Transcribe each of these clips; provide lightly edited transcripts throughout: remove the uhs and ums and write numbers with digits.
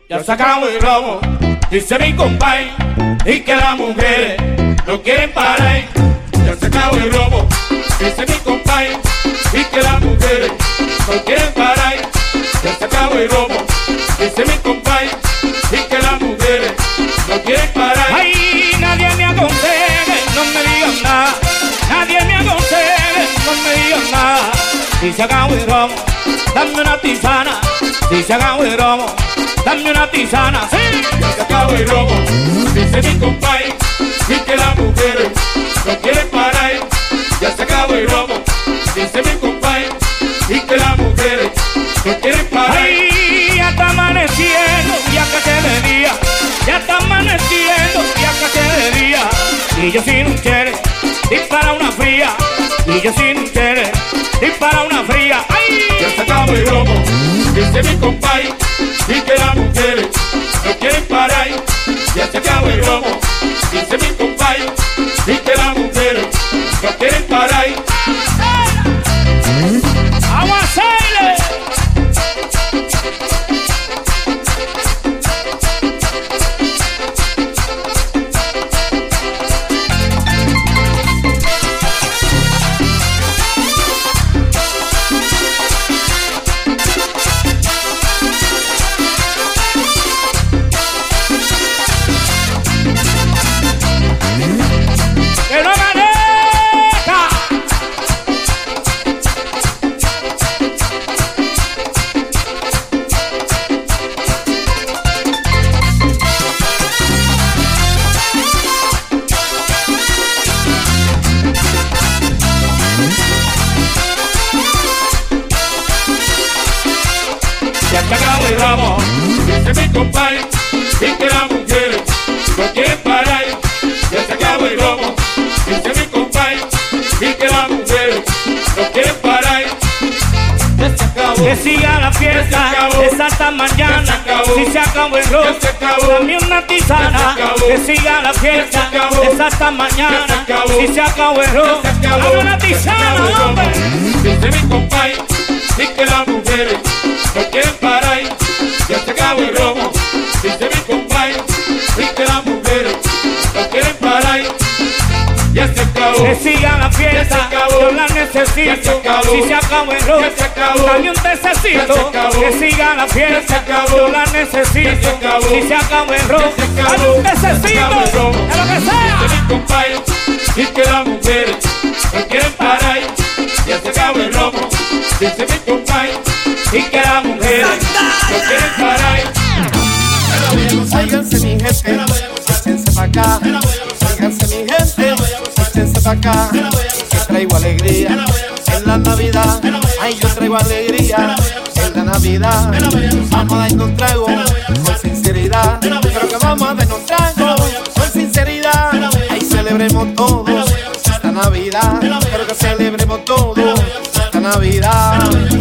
Ya se acabó el robo, dice mi compay, y que las mujeres no quieren parar. Ya se acabó el robo, dice mi compay, y que las mujeres no quieren parar. Ya se acabó el robo, dice mi compay, y que las mujeres no quieren parar. Ay, nadie me aconseje, no me digan nada. Nadie me aconseje, no me digan nada. Si se acabó el robo, dame una tisana. Si se acabó el robo, dame una tisana. Sí, ya se acabó el robo, dice mi compay, y que las mujeres no quieren parar. Ya se acabó el robo, dice mi compay, y que las mujeres no quieren parar. Ay, ya está amaneciendo, ya que se de día. Ya está amaneciendo, ya que se de día. Y yo sin un chere, dispara una fría. Y yo sin un chere, dispara una fría. Ay, ya se acabó el robo, dice mi compay, y que las mujeres no quieren parar. Ya se acabó el robo, dice mi compay, y que las mujeres no quieren parar. ¡Vamos a hacerle! Dice mi compay, y que las mujeres no quieren parar. Ya se acabó el robo, dice mi compay, y que las mujeres no quieren parar. Ya se acabó, que siga la fiesta, es hasta mañana. Si se acabó el robo, dame una tisana. Que siga la fiesta, es hasta mañana. Si se acabó el robo, dame una tisana, hombre. Dice mi compay, y que las mujeres no quieren parar. Ya se acabó el robo, dice mi compay, y que las mujeres no quieren parar. Ya se acabó, que siga la fiesta, yo la necesito. Si se acabó el robo, dame un tececito. Que siga la fiesta, yo la necesito. Si se acabó el robo, dame un tececito. De lo que sea. Dice mi compay, y que las mujeres no quieren parar. Ya se acabó el robo, dice mi compay, y que las mujeres no quieren parar. Óiganse mi gente, échense pa' acá. Óiganse mi gente, échense pa' acá. Que traigo alegría en la Navidad. Ay, yo traigo alegría en la Navidad. Vamos a darnos un trago con sinceridad. Pero que vamos a darnos un trago con sinceridad. Ay, celebremos todos esta Navidad. Pero que celebremos todos esta Navidad.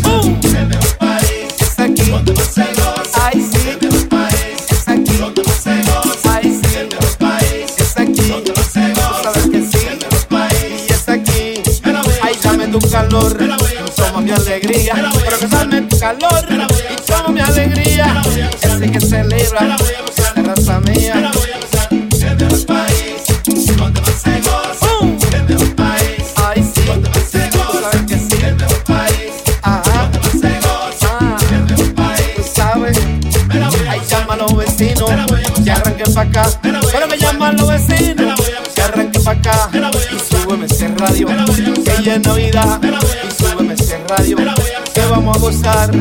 Es aquí, ay sí, es aquí, ay sí, es aquí, tú sabes que sí, y es aquí. Ay, dame tu calor, toma mi alegría, pero que dame tu calor y toma mi alegría. Ese que celebra esta raza mía. Que arranquen pa' acá, pero me llaman los vecinos. Que arranquen pa' acá y súbeme ese radio, que ya es Navidad. Y súbeme ese radio, que vamos a gozar.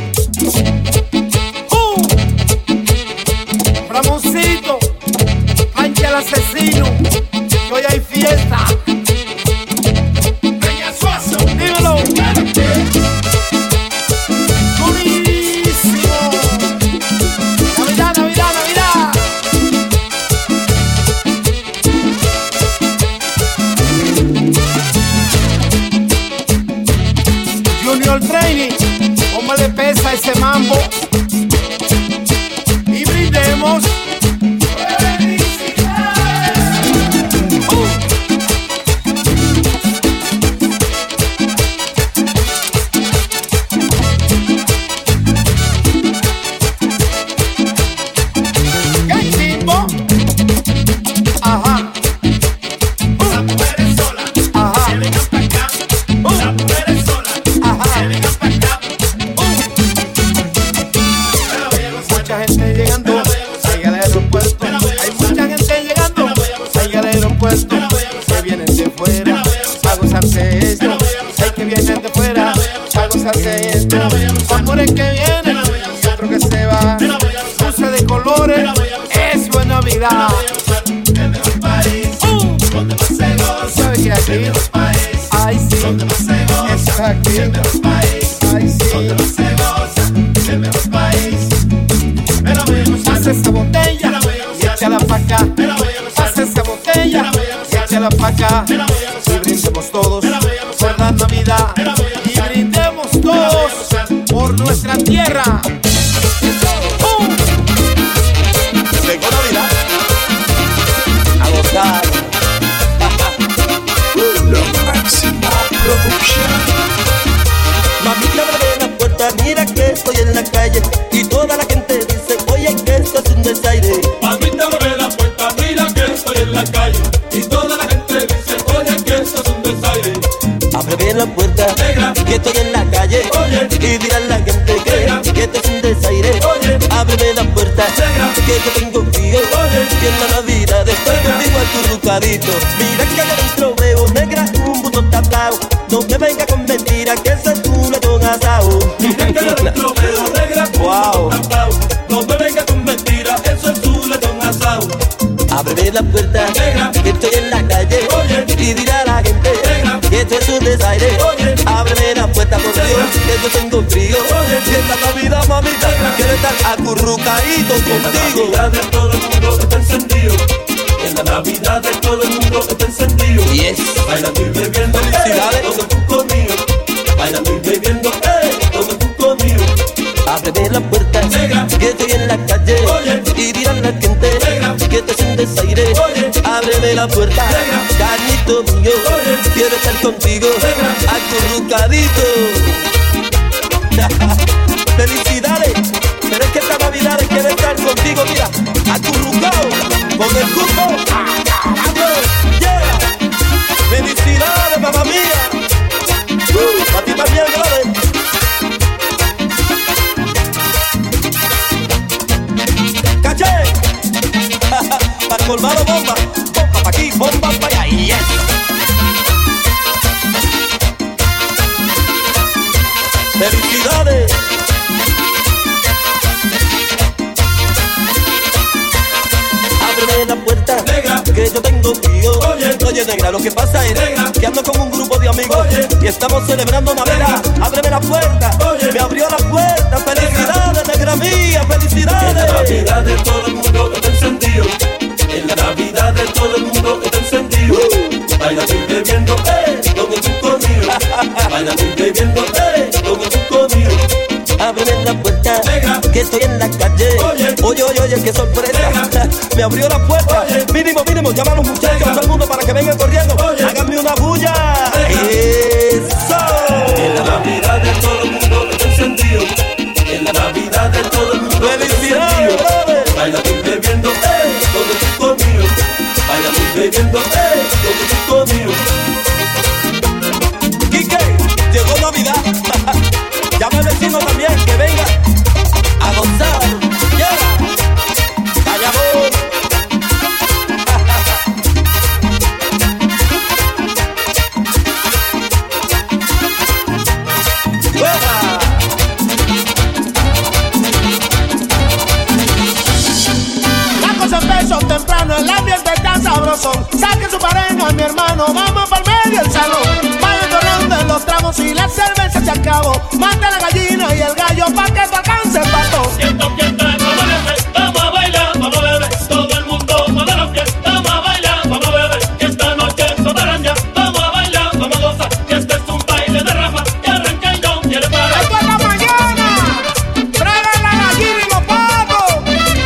Ramoncito, mancha al asesino, que hoy hay fiesta. Dímelo. Training, ¿cómo le pesa ese mambo? colores. Es buena vida. El mejor país, donde más se goza. ¿Sabe qué aquí? El mejor país, Ay, sí. donde más se goza. Eso es aquí. El mejor país, Ay, sí. donde más se goza. El mejor país. Me la voy a gozar. Pasa esa botella Me la voy a y gozar. échala pa' acá. Me la voy a gozar. Pasa esa botella Me la voy a gozar. y échala pa' acá. Me la voy a gozar. Y brindemos todos Me la voy a gozar. por la Navidad. Me la voy a Y gozar. brindemos Me la voy a todos gozar. por nuestra tierra. Llegó Navidad a gozar. La máxima producción. Mamita, abre la puerta, mira que estoy en la calle y toda la gente dice, oye, que esto es un desaire. Mamita, abre la puerta, mira que estoy en la calle. Y toda la gente dice, oye, que esto es un desaire. Ábreme la puerta, Negra. que estoy en la calle. Oye. Y dirán la gente Negra. que esto es un desaire. Oye. Ábreme la puerta, Negra. que yo tengo frío. Oye. Y en la Navidad estoy Negra. contigo acurrucadito. Mira que allá dentro veo negra un buto tablao. No me venga con mentiras que ese es un letón asado. Mira que adentro veo negra como Wow. un tapao. No me venga con mentiras, eso es un letón asado. Ábreme la puerta, Negra. que estoy en la calle. Oye. Y dirá la gente Negra. que esto es un desaire. Oye. Ábreme la puerta, por Negra. Dios, que yo tengo frío. Oye. Y en la Navidad, mamita, Negra. quiero estar acurrucadito En la contigo. Navidad de todo el mundo está encendido. En la Navidad de todo el mundo está encendido. Yes. Bailando y bebiendo, Felicidades. todo el cuco mío. Bailando y bebiendo, todo el cuco mío. Ábreme la puerta, Negra. que estoy en la calle. Oye. Y dirán la gente Negra. que esto es un desaire. Oye. Ábreme la puerta, Negra. carnito mío. Oye. Quiero estar contigo, Negra. acurrucadito. Felicidades, pero es que esta Navidad quiero estar contigo, mira, acurrucado, con el cuco. Yeah. Felicidades, mamá mía. A ti también, brother. ¡Caché! Para colmado bomba, bomba pa' aquí, bomba pa' allá, yes. ¡Felicidades! Ábreme la puerta, Negra. que yo tengo frío. Oye. Negra, lo que pasa es Negra. que ando con un grupo de amigos Oye. y estamos celebrando Navidad. Negra. Ábreme la puerta, Oye. me abrió la puerta. Felicidades, negra mía, En la felicidades. Navidad de todo el mundo está encendido. En la Navidad de todo el mundo está encendido. Bailando y bebiendo, con el cuco mío. Bailando y bebiendo, con el cuco mío. Ábreme la puerta, Negra. que estoy en la calle. Oye. Oye, oye, oye, qué sorpresa. Negra. Me abrió la puerta. Oye. Mínimo, mínimo, llama a los muchachos, Negra. todo el mundo para que vengan corriendo. Oye. Háganme una bulla. Negra. Eso. En la Navidad de todo el mundo está encendido. En la Navidad de todo el mundo está Felicidades, encendido. brother. Bailando y bebiendo, con el cuco mío. Bailando y bebiendo, con el cuco mío. Quique, llegó Navidad. Llama al vecino también que venga a gozar. Llega. Allá voy. Juega. La cosa empezó temprano, el ambiente está sabroso. Saque su pareja, mi hermano, vamos por medio del salón. Vayan corriendo en los tragos y la cerveza se acabó. Mata la gallina y el gallo pa' que te alcance el pato. Siento fiesta, vamos a beber, vamos a bailar, vamos a beber. Todo el mundo mueve los pies, vamos a bailar, vamos a beber. Que esta noche es otra ya, vamos a bailar, vamos a gozar. Que este es un baile de rafa, que arranca y no quiere parar. ¡Esto es la mañana! ¡Traigan la gallina y los patos!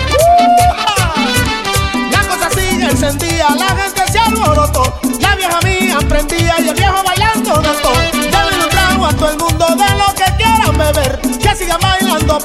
La cosa sigue encendida, la gente se alborotó. La vieja mía prendía y el viejo bailando de todo. Dale un trago a todo el mundo de lo que quieran beber. Que sigan bailando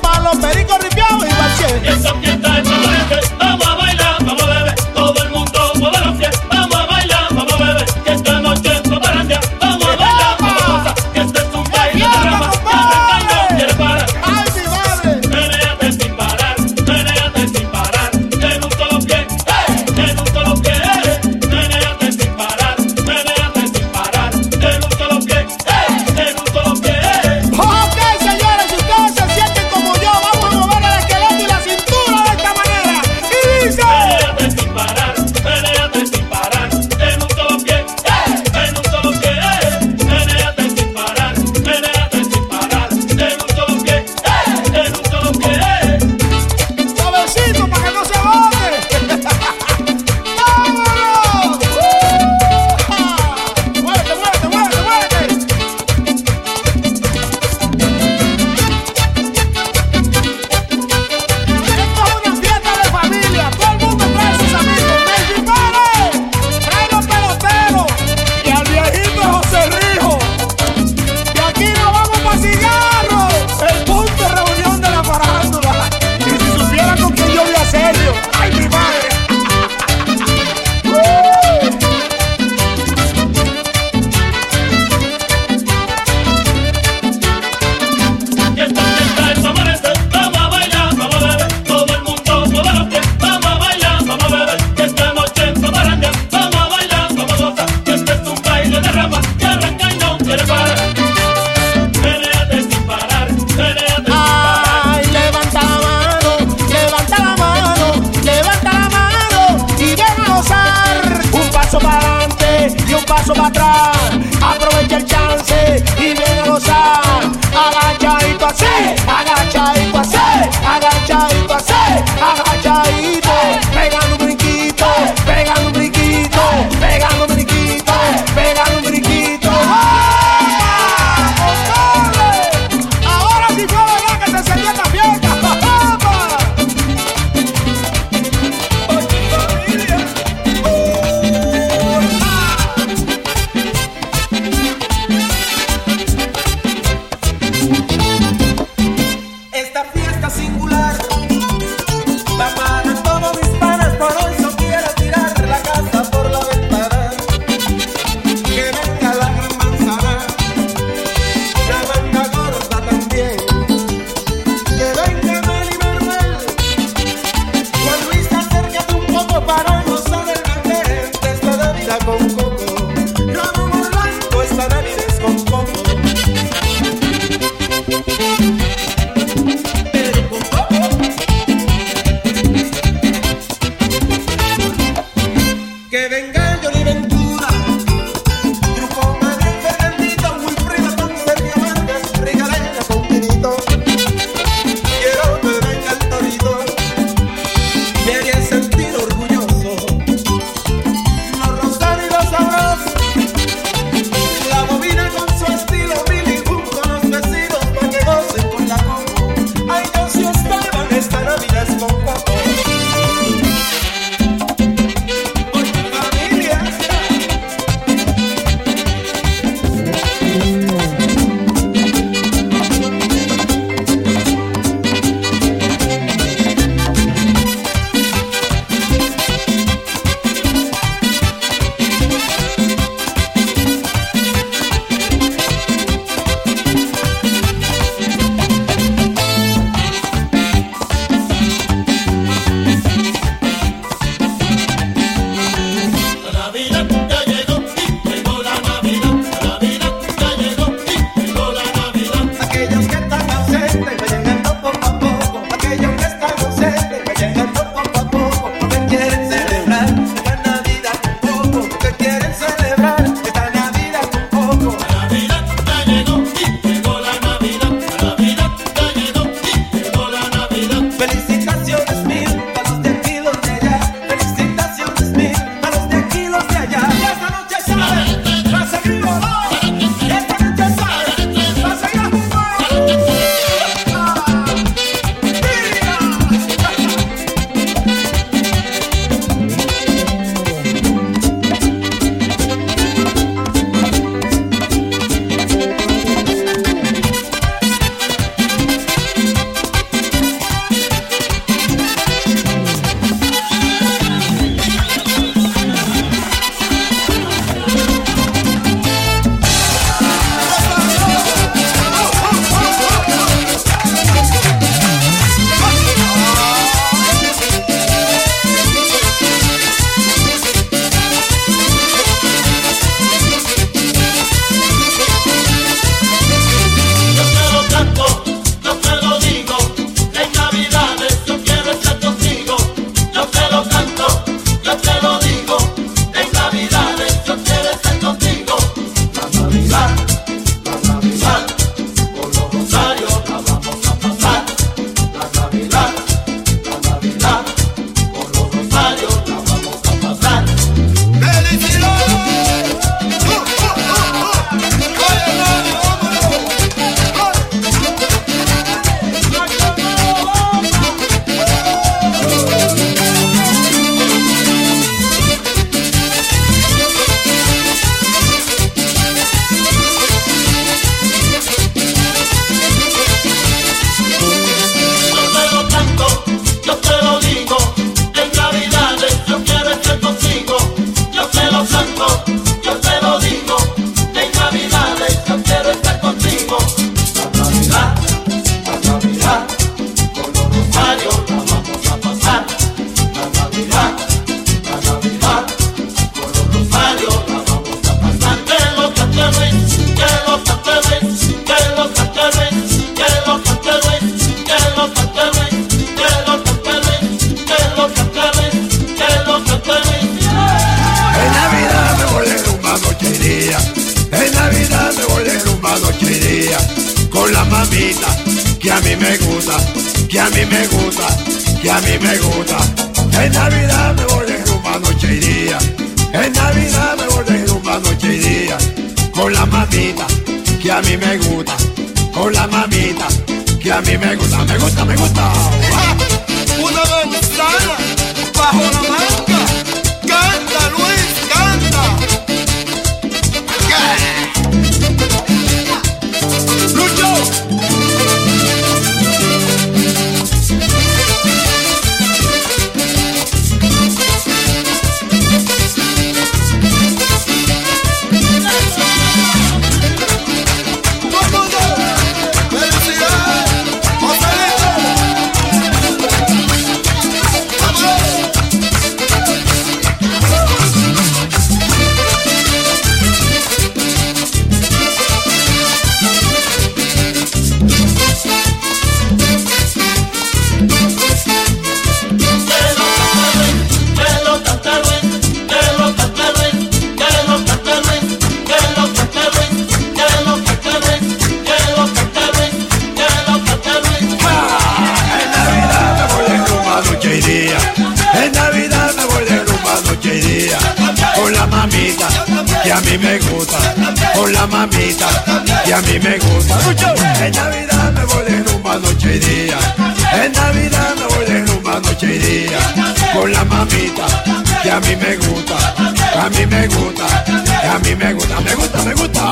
para atrás. Aprovecha el chance y viene a gozar. Agachadito así, agachadito así, agachadito así, agachadito. Pegando un brinquito, pegando un brinquito, pegando un brinquito, pegando un brinquito. Ahora sí fue verdad que se encendió esta fiesta. me gusta, que a mí me gusta, que a mí me gusta. En Navidad me voy de rumba noche y día. En Navidad me voy de rumba noche y día. Con la mamita, que a mí me gusta. Con la mamita, que a mí me gusta, me gusta, me gusta. Una manzana bajo la manga. Canta, Luis, canta. Lucho. Que a mí me gusta, con la mamita, que a mí me gusta. En Navidad me voy de rumba noche y día. En Navidad me voy de rumba noche y día. Con la mamita, que a mí me gusta, a mí me gusta, que a mí me gusta, me gusta, me gusta.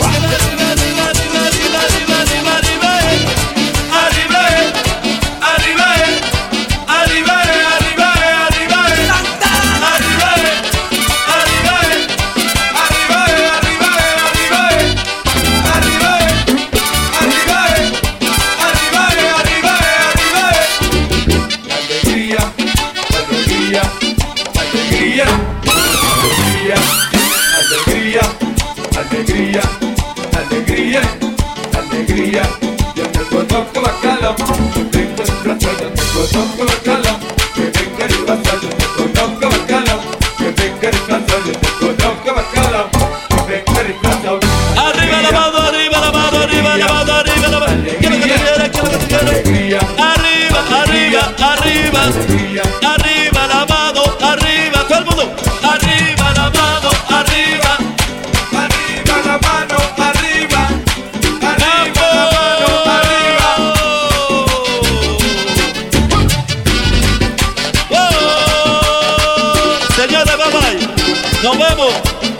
Arriba la mano, arriba, todo el mundo. Arriba la mano, arriba. Arriba la mano, arriba. Arriba la mano, arriba. Oh, señores, bye bye. Nos vemos.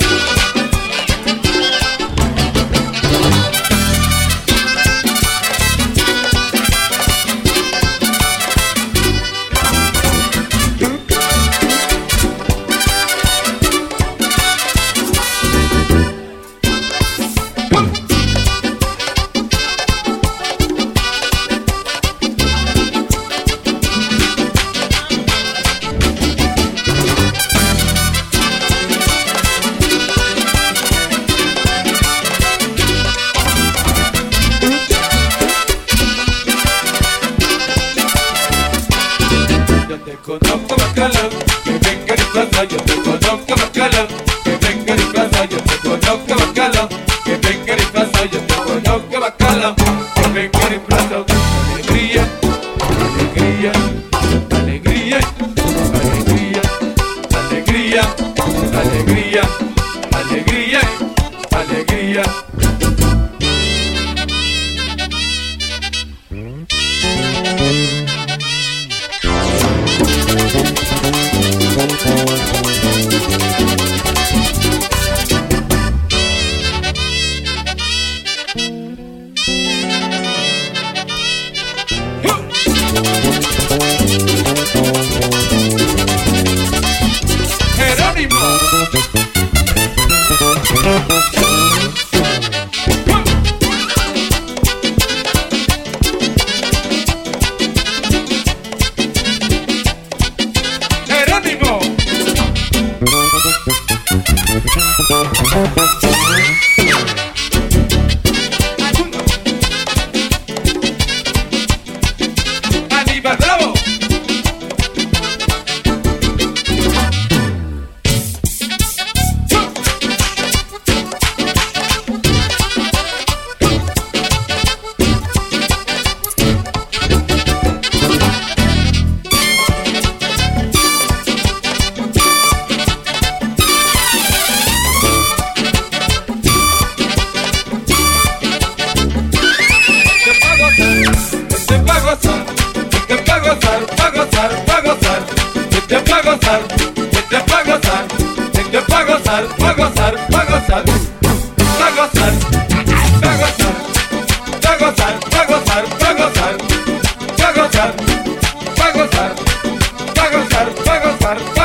Conozco bacala, que venga de casa, yo te conozco bacala, que venga de casa, yo te conozco bacala, que venga de casa, yo te conozco bacala, que venga de plaza, alegría, alegría, alegría, alegría, alegría, alegría, alegría, alegría. gozar, este pa' gozar, este pa' gozar, este pa' gozar, pa' gozar, pa' gozar, pa' gozar, pa' gozar, pa' gozar, pa' gozar, pa' gozar, pa' gozar, pa' gozar, pa' gozar, pa' gozar, pa' gozar.